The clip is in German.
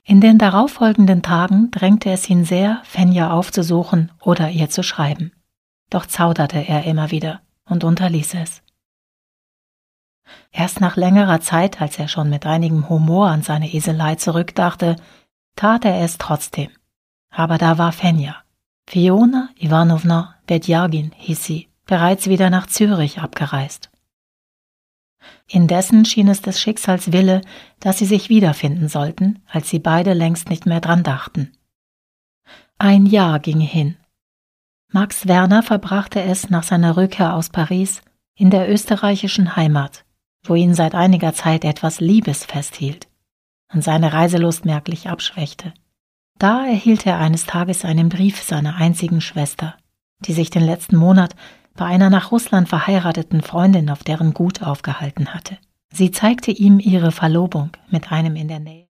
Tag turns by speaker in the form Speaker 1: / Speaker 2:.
Speaker 1: In den darauffolgenden Tagen drängte es ihn sehr, Fenja aufzusuchen oder ihr zu schreiben. Doch zauderte er immer wieder und unterließ es. Erst nach längerer Zeit, als er schon mit einigem Humor an seine Eselei zurückdachte, tat er es trotzdem. Aber da war Fenja. Fiona Iwanowna Bedjagin hieß sie, bereits wieder nach Zürich abgereist. Indessen schien es des Schicksals Wille, dass sie sich wiederfinden sollten, als sie beide längst nicht mehr dran dachten. Ein Jahr ging hin. Max Werner verbrachte es nach seiner Rückkehr aus Paris in der österreichischen Heimat, wo ihn seit einiger Zeit etwas Liebes festhielt und seine Reiselust merklich abschwächte. Da erhielt er eines Tages einen Brief seiner einzigen Schwester, die sich den letzten Monat bei einer nach Russland verheirateten Freundin auf deren Gut aufgehalten hatte. Sie zeigte ihm ihre Verlobung mit einem in der Nähe